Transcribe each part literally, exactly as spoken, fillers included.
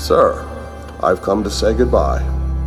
Sir, I've come to say goodbye.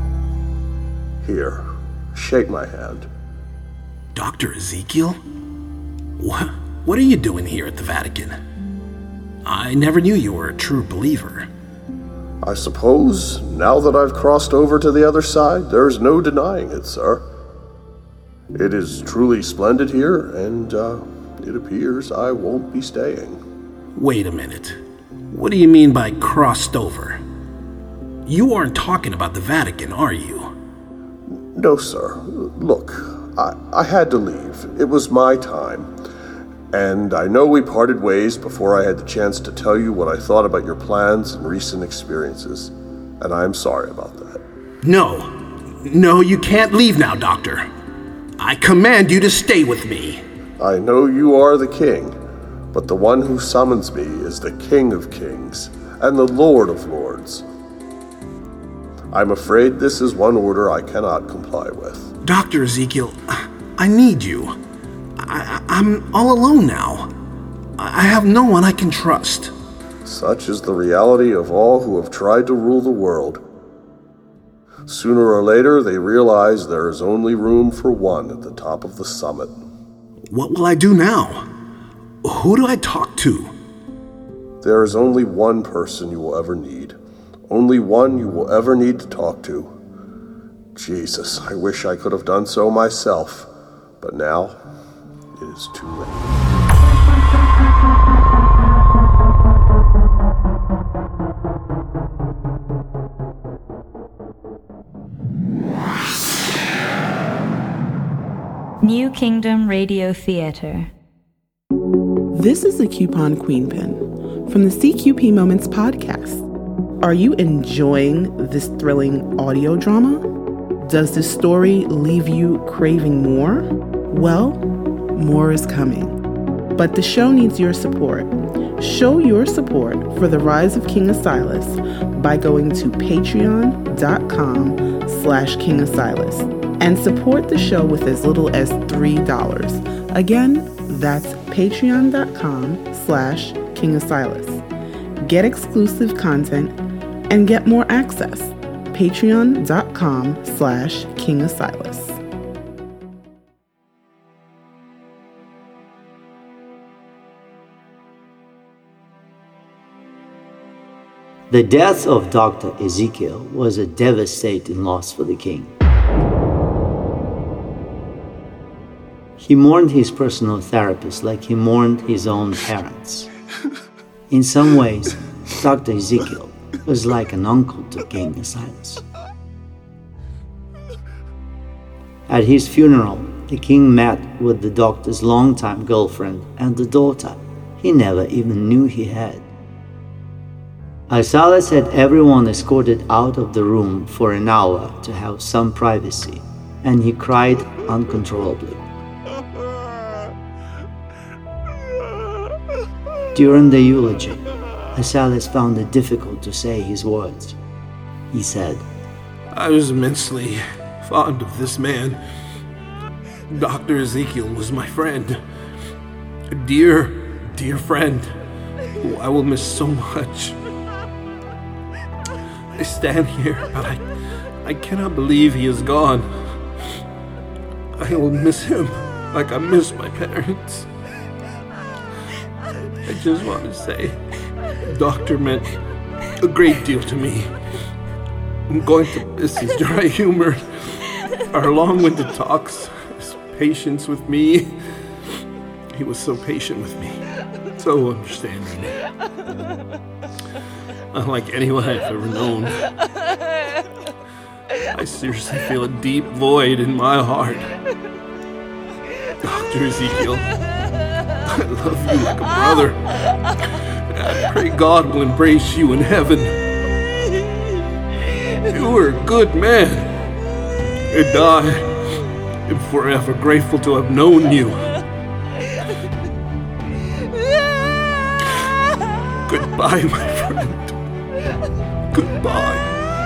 Here, shake my hand. Doctor Ezekiel? What, what are you doing here at the Vatican? I never knew you were a true believer. I suppose, now that I've crossed over to the other side, there's no denying it, sir. It is truly splendid here, and uh, it appears I won't be staying. Wait a minute. What do you mean by crossed over? You aren't talking about the Vatican, are you? No, sir. Look, I, I had to leave. It was my time. And I know we parted ways before I had the chance to tell you what I thought about your plans and recent experiences. And I'm sorry about that. No. No, you can't leave now, Doctor. I command you to stay with me. I know you are the king, but the one who summons me is the King of Kings and the Lord of Lords. I'm afraid this is one order I cannot comply with. Doctor Ezekiel, I need you. I, I'm all alone now. I have no one I can trust. Such is the reality of all who have tried to rule the world. Sooner or later, they realize there is only room for one at the top of the summit. What will I do now? Who do I talk to? There is only one person you will ever need. Only one you will ever need to talk to. Jesus, I wish I could have done so myself, but now it is too late. New Kingdom Radio Theater. This is the Coupon Queen Pin from the C Q P Moments podcast. Are you enjoying this thrilling audio drama? Does this story leave you craving more? Well, more is coming. But the show needs your support. Show your support for The Rise of King Asilas by going to patreon.com slash King Asilas and support the show with as little as three dollars. Again, that's patreon.com slash King Asilas. Get exclusive content and get more access. Patreon.com slash King Asilas. The death of Doctor Ezekiel was a devastating loss for the king. He mourned his personal therapist like he mourned his own parents. In some ways, Doctor Ezekiel was like an uncle to King Asilas. At his funeral, the king met with the doctor's longtime girlfriend and the daughter he never even knew he had. Asilas had everyone escorted out of the room for an hour to have some privacy, and he cried uncontrollably. During the eulogy, Asilas found it difficult to say his words. He said, I was immensely fond of this man. Doctor Ezekiel was my friend. A dear, dear friend who I will miss so much. I stand here, but I, I cannot believe he is gone. I will miss him like I miss my parents. I just want to say, the doctor meant a great deal to me. I'm going to miss his dry humor, our long-winded talks, his patience with me. He was so patient with me, so understanding. Unlike anyone I've ever known. I seriously feel a deep void in my heart. Doctor Ezekiel, I love you like a brother. And I pray God will embrace you in heaven. You were a good man. And I am forever grateful to have known you. Goodbye, my friend. Goodbye.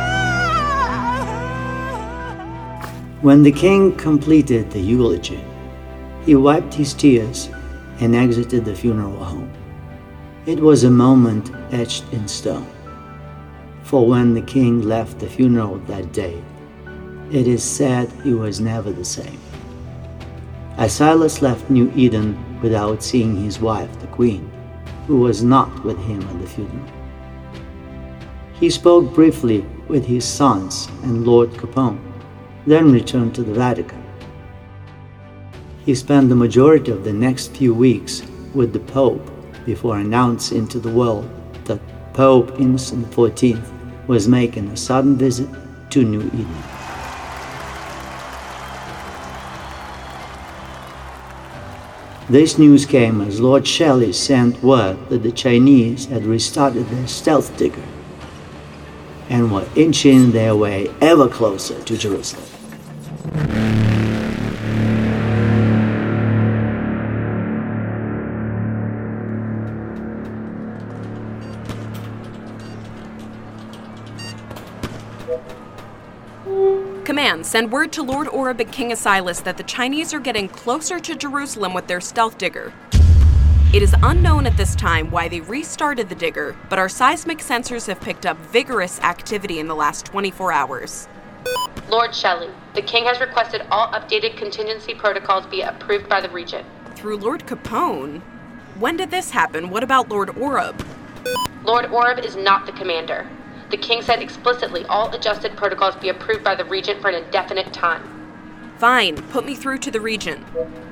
When the king completed the eulogy, he wiped his tears and exited the funeral home. It was a moment etched in stone. for when the king left the funeral that day, it is said he was never the same. As Silas left New Eden without seeing his wife, the queen, who was not with him at the funeral, he spoke briefly with his sons and Lord Capone, then returned to the Vatican. He spent the majority of the next few weeks with the Pope before announcing to the world that Pope Innocent the fourteenth was making a sudden visit to New Eden. This news came as Lord Shelley sent word that the Chinese had restarted their stealth digger and were inching their way ever closer to Jerusalem. Command, send word to Lord Oreb and King Asilas that the Chinese are getting closer to Jerusalem with their stealth digger. It is unknown at this time why they restarted the digger, but our seismic sensors have picked up vigorous activity in the last twenty-four hours. Lord Shelley, the King has requested all updated contingency protocols be approved by the Regent. Through Lord Capone? When did this happen? What about Lord Oreb? Lord Oreb is not the commander. The King said explicitly all adjusted protocols be approved by the Regent for an indefinite time. Fine, put me through to the Regent.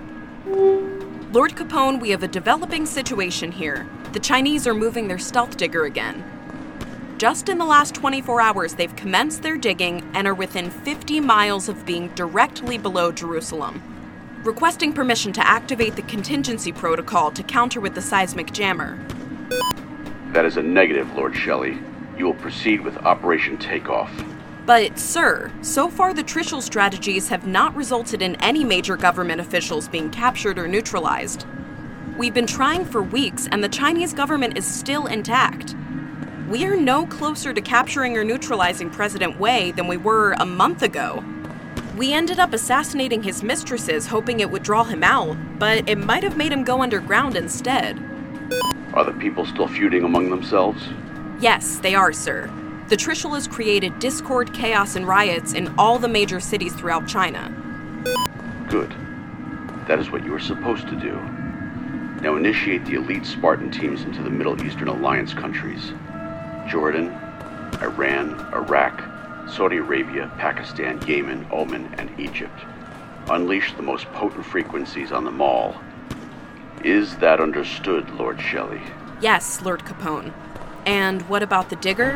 Lord Capone, we have a developing situation here. The Chinese are moving their stealth digger again. Just in the last twenty-four hours, they've commenced their digging and are within fifty miles of being directly below Jerusalem. Requesting permission to activate the contingency protocol to counter with the seismic jammer. That is a negative, Lord Shelley. You will proceed with Operation Takeoff. But, sir, so far the Trishul strategies have not resulted in any major government officials being captured or neutralized. We've been trying for weeks, and the Chinese government is still intact. We are no closer to capturing or neutralizing President Wei than we were a month ago. We ended up assassinating his mistresses, hoping it would draw him out, but it might have made him go underground instead. Are the people still feuding among themselves? Yes, they are, sir. The Trishul has created discord, chaos, and riots in all the major cities throughout China. Good. That is what you are supposed to do. Now initiate the elite Spartan teams into the Middle Eastern Alliance countries. Jordan, Iran, Iraq, Saudi Arabia, Pakistan, Yemen, Oman, and Egypt. Unleash the most potent frequencies on them all. Is that understood, Lord Shelley? Yes, Lord Capone. And what about the digger?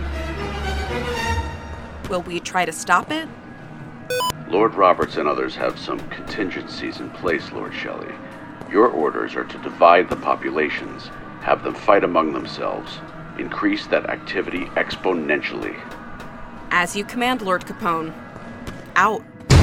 Will we try to stop it? Lord Roberts and others have some contingencies in place, Lord Shelley. Your orders are to divide the populations, have them fight among themselves, increase that activity exponentially. As you command, Lord Capone. Out.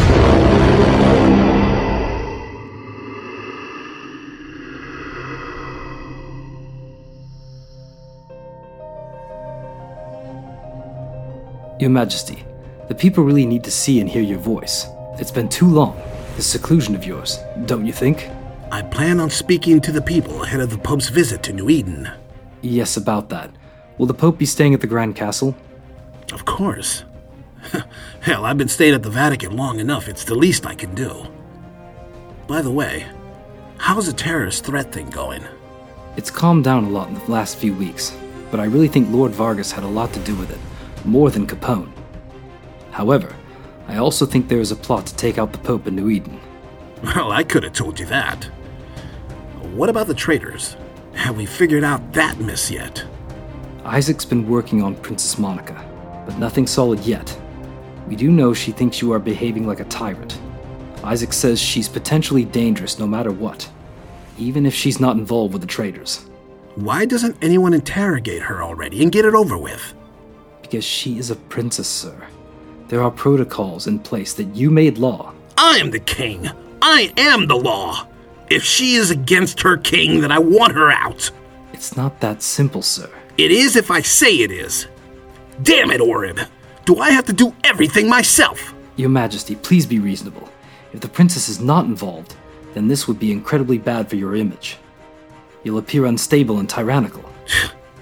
Your Majesty, the people really need to see and hear your voice. It's been too long, this seclusion of yours, don't you think? I plan on speaking to the people ahead of the Pope's visit to New Eden. Yes, about that. Will the Pope be staying at the Grand Castle? Of course. Hell, I've been staying at the Vatican long enough, it's the least I can do. By the way, how's the terrorist threat thing going? It's calmed down a lot in the last few weeks, but I really think Lord Vargas had a lot to do with it. More than Capone. However, I also think there is a plot to take out the Pope in New Eden. Well, I could have told you that. What about the traitors? Have we figured out that mess yet? Isaac's been working on Princess Monica, but nothing solid yet. We do know she thinks you are behaving like a tyrant. Isaac says she's potentially dangerous no matter what, even if she's not involved with the traitors. Why doesn't anyone interrogate her already and get it over with? Because she is a princess, sir. There are protocols in place that you made law. I am the king. I am the law. If she is against her king, then I want her out. It's not that simple, sir. It is if I say it is. Damn it, Oreb. Do I have to do everything myself? Your Majesty, please be reasonable. If the princess is not involved, then this would be incredibly bad for your image. You'll appear unstable and tyrannical.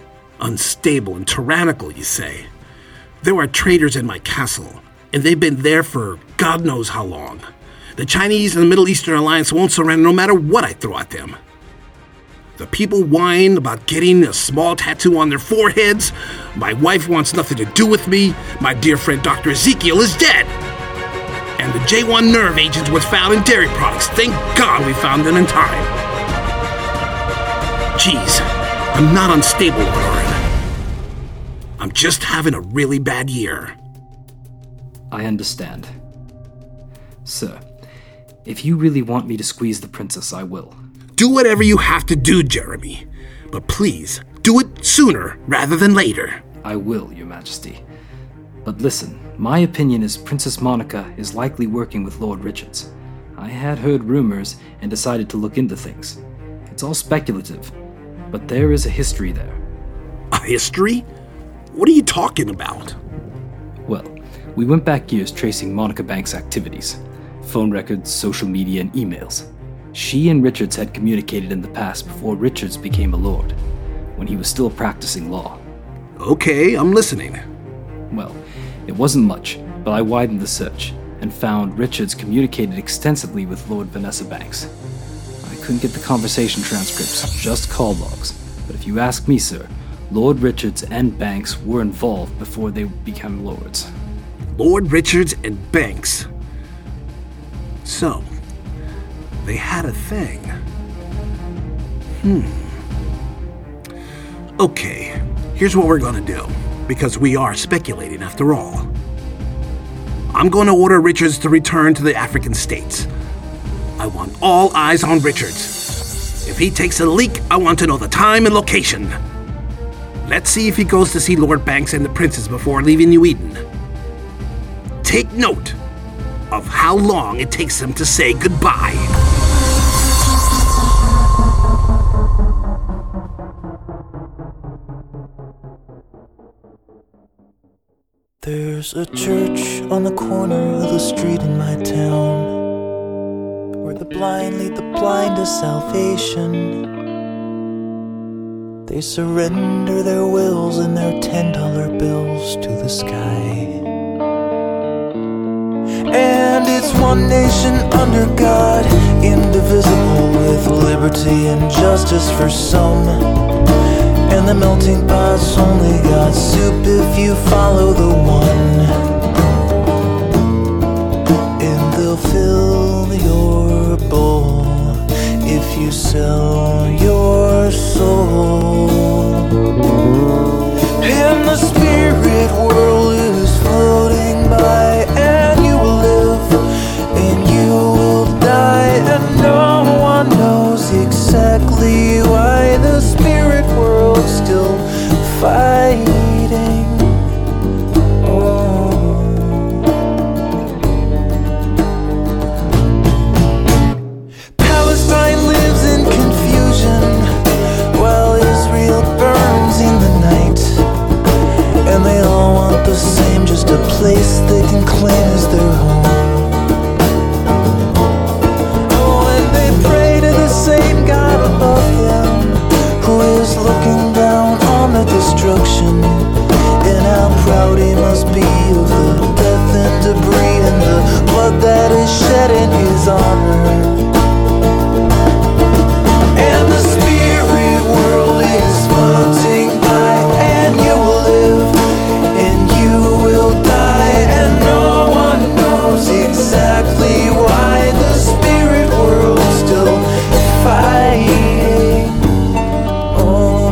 Unstable and tyrannical, you say? There are traitors in my castle, and they've been there for God knows how long. The Chinese and the Middle Eastern Alliance won't surrender no matter what I throw at them. The people whine about getting a small tattoo on their foreheads. My wife wants nothing to do with me. My dear friend Doctor Ezekiel is dead. And the J one nerve agent was found in dairy products. Thank God we found them in time. Jeez, I'm not unstable, Lord Orin. I'm just having a really bad year. I understand. Sir, if you really want me to squeeze the princess, I will. Do whatever you have to do, Jeremy. But please, do it sooner rather than later. I will, Your Majesty. But listen, my opinion is Princess Monica is likely working with Lord Richards. I had heard rumors and decided to look into things. It's all speculative, but there is a history there. A history? What are you talking about? Well, we went back years tracing Monica Banks' activities. Phone records, social media, and emails. She and Richards had communicated in the past before Richards became a lord, when he was still practicing law. Okay, I'm listening. Well, it wasn't much, but I widened the search and found Richards communicated extensively with Lord Vanessa Banks. I couldn't get the conversation transcripts, just call logs. But if you ask me, sir, Lord Richards and Banks were involved before they became lords. Lord Richards and Banks. So, they had a thing. Hmm. Okay, here's what we're gonna do, because we are speculating after all. I'm gonna order Richards to return to the African states. I want all eyes on Richards. If he takes a leak, I want to know the time and location. Let's see if he goes to see Lord Banks and the princess before leaving New Eden. Take note of how long it takes him to say goodbye. There's a church on the corner of the street in my town, where the blind lead the blind to salvation. They surrender their wills and their ten dollar bills to the sky. And it's one nation under God, indivisible, with liberty and justice for some. And the melting pot's only got soup if you follow the one. And they'll fill your bowl if you sell your soul. And the spirit world is floating by, and you will live and you will die, and no one knows exactly why the spirit world's still fighting. Oh. Palestine lives in confusion while Israel burns in the night, and they all want the same, just a place they can claim as their home. Oh, and they pray to the same God above them, who is looking down on the destruction. And how proud he must be of the death and debris and the blood that is shed in his honor. And the spirit world is floating by, and you will live and you will die, and no one knows exactly why the spirit world's still fighting. Oh.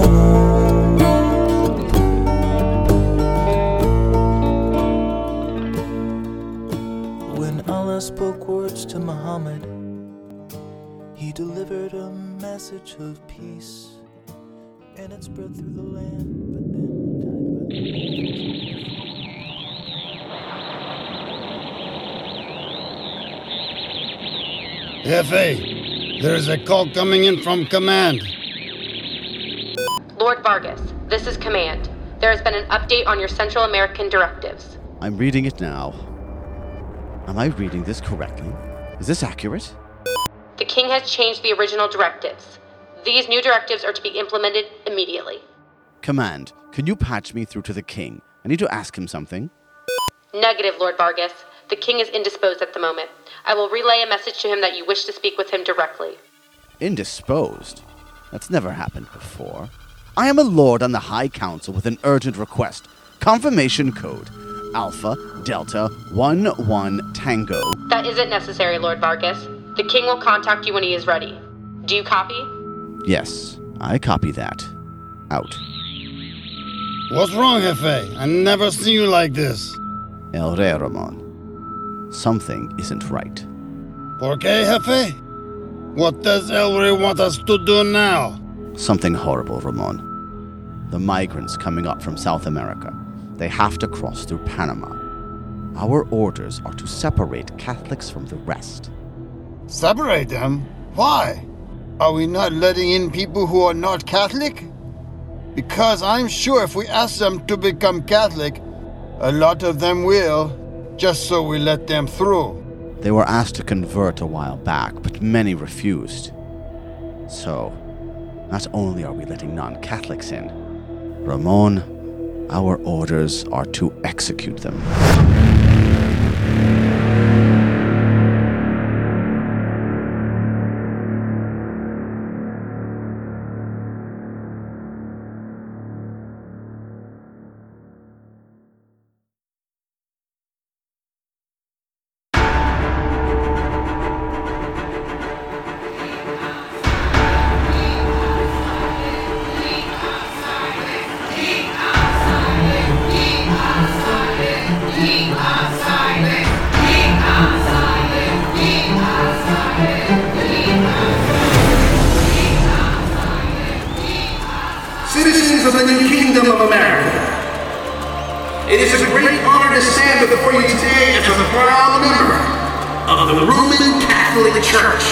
When Allah spoke words to Muhammad, he delivered a message of peace, and it spread through the land, but then died by the F A, there is a call coming in from command. Lord Vargas, this is command. There has been an update on your Central American directives. I'm reading it now. Am I reading this correctly? Is this accurate? The King has changed the original directives. These new directives are to be implemented immediately. Command, can you patch me through to the king? I need to ask him something. Negative, Lord Vargas. The king is indisposed at the moment. I will relay a message to him that you wish to speak with him directly. Indisposed? That's never happened before. I am a lord on the High Council with an urgent request. Confirmation code. Alpha Delta one one Tango. That isn't necessary, Lord Vargas. The king will contact you when he is ready. Do you copy? Yes, I copy that. Out. What's wrong, Jefe? I never seen you like this. El Rey Ramon. Something isn't right. ¿Por qué, Jefe? What does El Rey want us to do now? Something horrible, Ramon. The migrants coming up from South America. They have to cross through Panama. Our orders are to separate Catholics from the rest. Separate them? Why? Are we not letting in people who are not Catholic? Because I'm sure if we ask them to become Catholic, a lot of them will, just so we let them through. They were asked to convert a while back, but many refused. So, not only are we letting non-Catholics in, Ramon, our orders are to execute them. Citizens of the new kingdom of America, it is a great honor to stand before you today as a proud member of the Roman Catholic Church.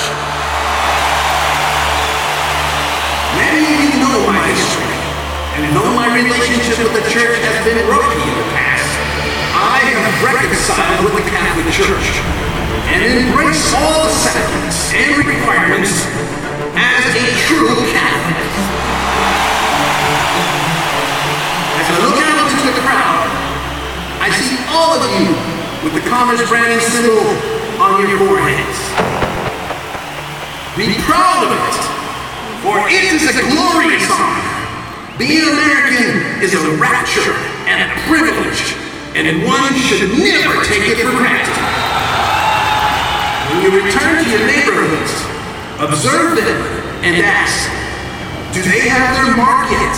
Many of you know my history, and though my relationship with the church has been rocky in the past, I have reconciled with the Catholic Church and embraced all the sacraments and requirements as a true Catholic. As I look out into the crowd, I see all of you with the Commerce branding symbol on your foreheads. Be proud of it, for it is a glorious honor. Being American is a rapture and a privilege, and one should never take it for granted. When you return to your neighborhoods, observe them and ask, do they have their mark yet?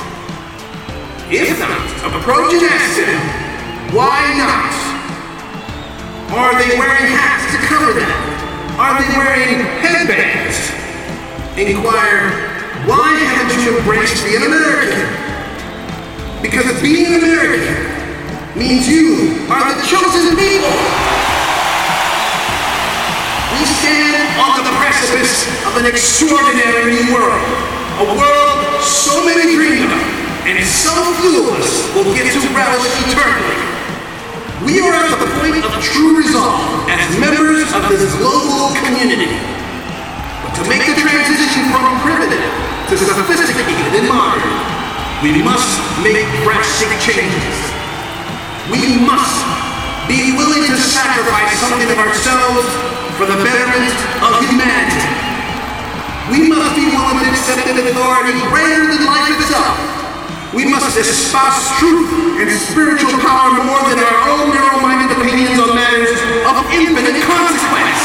If not, approach and ask them, why not? Are they wearing hats to cover them? Are they wearing headbands? Inquire, why haven't you embraced being American? Because being American means you are the chosen people. We stand on the precipice of an extraordinary new world, a world so many dream of, and so few of us will get to relish eternally. We are at the point of true resolve as members of this global community. But to make the transition from primitive to sophisticated and modern, we must make drastic changes. We must be willing to sacrifice something of ourselves for the betterment of humanity. We must be willing to accept an authority greater than life itself. We must espouse truth and spiritual power more than our own narrow-minded opinions on matters of infinite consequence.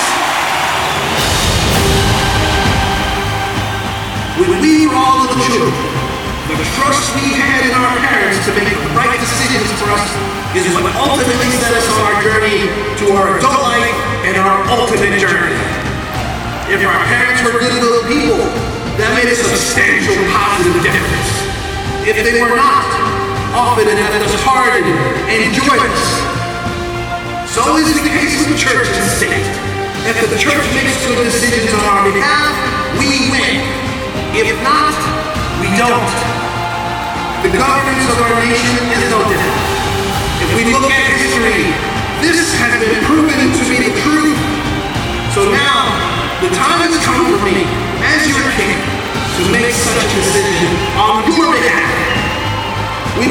When we were all little children, the trust we had in our parents to make the right decisions for us is what ultimately set us on our journey to our adult life and our ultimate journey. If our parents were good little people, that made a substantial positive difference. If they were not, often it left us hardened and joyless. So is the case with church and state. If the church makes good decisions on our behalf, we win. If not, we don't. The governance of our nation is no different. If we look at history, this has been proven to be the truth. So now, the time has come for me, as your king, to make such a decision on your behalf.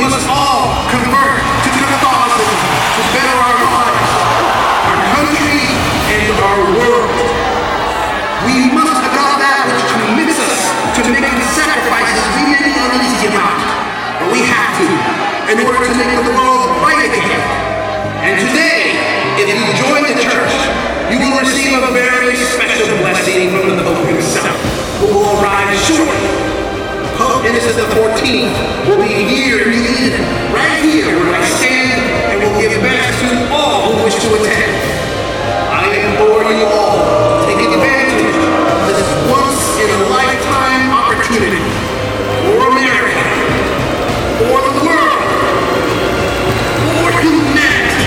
must all convert to Catholicism to better our lives, our country, and our world. We must adopt that which commits us to making the sacrifices we may be uneasy about, but we have to, in order to make the world right again. And today, if you join the church, you will receive a very special blessing from the Pope himself, who will arrive shortly. Pope Innocent the fourteenth will be here in New Eden, right here where I stand, and will give mass to all who wish to attend. I implore you all to take advantage of this once-in-a-lifetime opportunity for America, for the world, for humanity.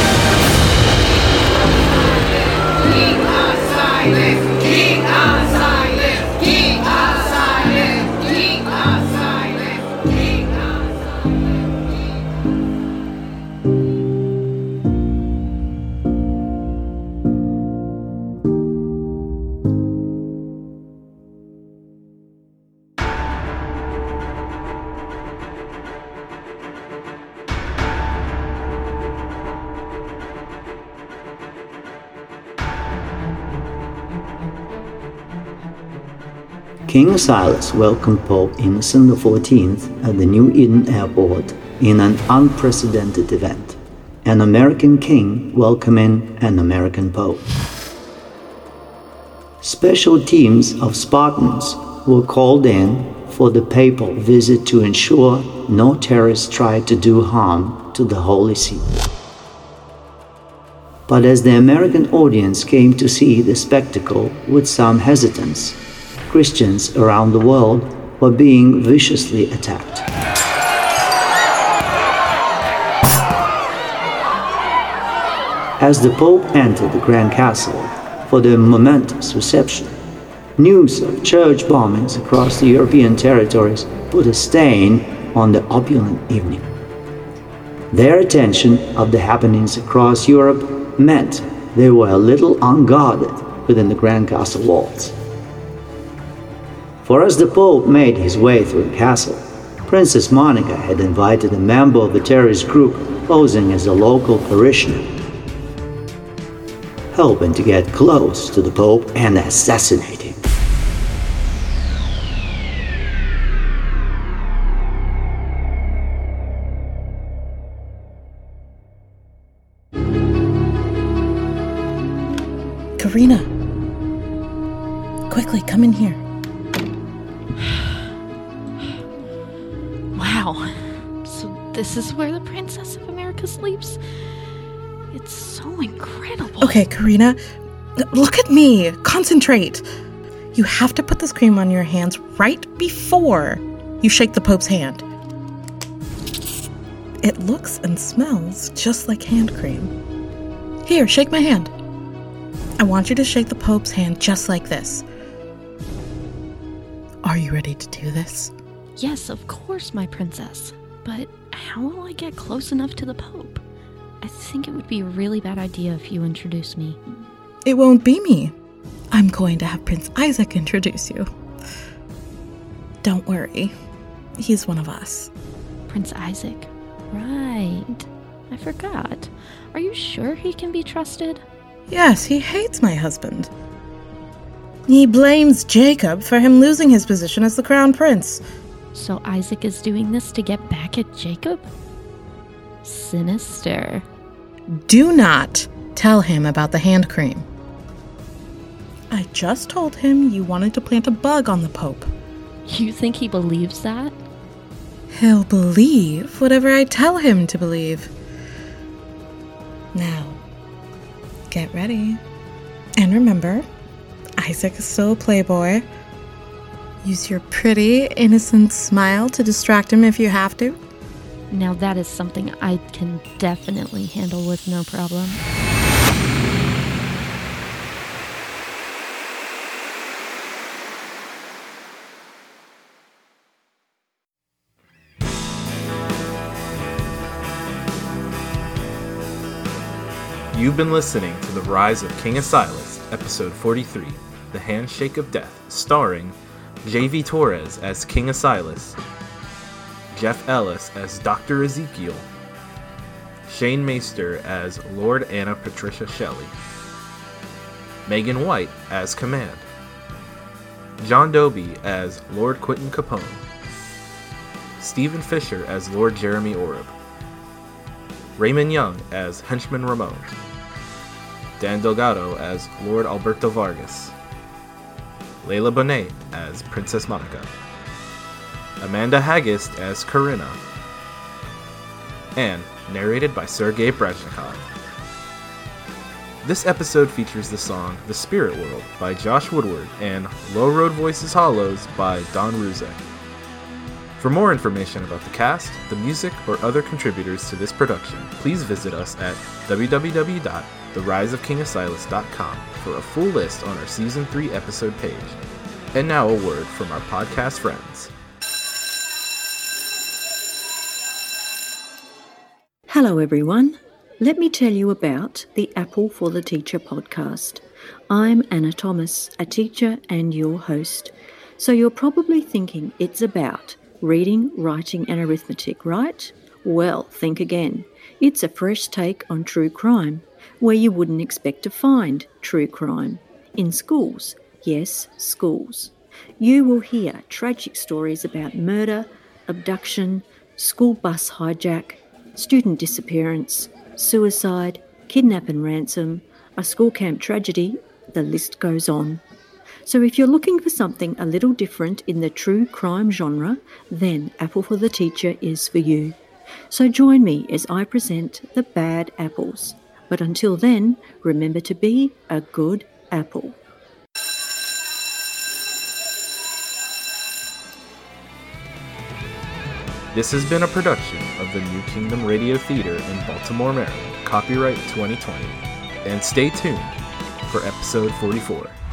Keep us silent! Keep us silent! Keep us silent! Keep us silent! Keep us King Silas welcomed Pope Innocent the fourteenth at the New Eden Airport in an unprecedented event, an American king welcoming an American pope. Special teams of Spartans were called in for the papal visit to ensure no terrorists tried to do harm to the Holy See. But as the American audience came to see the spectacle with some hesitance, Christians around the world were being viciously attacked. As the Pope entered the Grand Castle for the momentous reception, news of church bombings across the European territories put a stain on the opulent evening. Their attention of the happenings across Europe meant they were a little unguarded within the Grand Castle walls. For as the Pope made his way through the castle, Princess Monica had invited a member of the terrorist group posing as a local parishioner, hoping to get close to the Pope and assassinate him. Karina, quickly come in here. Wow, so this is where the Princess of America sleeps? It's so incredible. Okay, Karina, look at me. Concentrate. You have to put this cream on your hands right before you shake the Pope's hand. It looks and smells just like hand cream. Here, shake my hand. I want you to shake the Pope's hand just like this. Are you ready to do this? Yes, of course, my princess. But how will I get close enough to the Pope? I think it would be a really bad idea if you introduce me. It won't be me. I'm going to have Prince Isaac introduce you. Don't worry. He's one of us. Prince Isaac? Right. I forgot. Are you sure he can be trusted? Yes, he hates my husband. He blames Jacob for him losing his position as the crown prince. So Isaac is doing this to get back at Jacob? Sinister. Do not tell him about the hand cream. I just told him you wanted to plant a bug on the Pope. You think he believes that? He'll believe whatever I tell him to believe. Now, get ready. And remember, Isaac is still a playboy. Use your pretty, innocent smile to distract him if you have to. Now that is something I can definitely handle with no problem. You've been listening to The Rise of King Asilas, Episode forty-three, The Handshake of Death, starring J V Torres as King Asilas, Jeff Ellis as Doctor Ezekiel, Shane Meister as Lord Anna Patricia Shelley, Megan White as Command, John Dobie as Lord Quentin Capone, Stephen Fisher as Lord Jeremy Oreb, Raymond Young as Henchman Ramon, Dan Delgado as Lord Alberto Vargas, Layla Bonet as Princess Monica, Amanda Haggist as Corinna, and narrated by Sergei Brajnikov. This episode features the song The Spirit World by Josh Woodward and Low Road Voices Hollows by Don Ruzek. For more information about the cast, the music, or other contributors to this production, please visit us at w w w dot the rise of king asilas dot com for a full list on our Season three episode page. And now a word from our podcast friends. Hello everyone. Let me tell you about the Apple for the Teacher podcast. I'm Anna Thomas, a teacher and your host. So you're probably thinking it's about reading, writing and arithmetic, right? Well, think again. It's a fresh take on true crime, where you wouldn't expect to find true crime. In schools. Yes, schools. You will hear tragic stories about murder, abduction, school bus hijack, student disappearance, suicide, kidnap and ransom, a school camp tragedy, the list goes on. So if you're looking for something a little different in the true crime genre, then Apple for the Teacher is for you. So join me as I present the bad apples. But until then, remember to be a good apple. This has been a production of the New Kingdom Radio Theater in Baltimore, Maryland, copyright twenty twenty. And stay tuned for episode forty-four.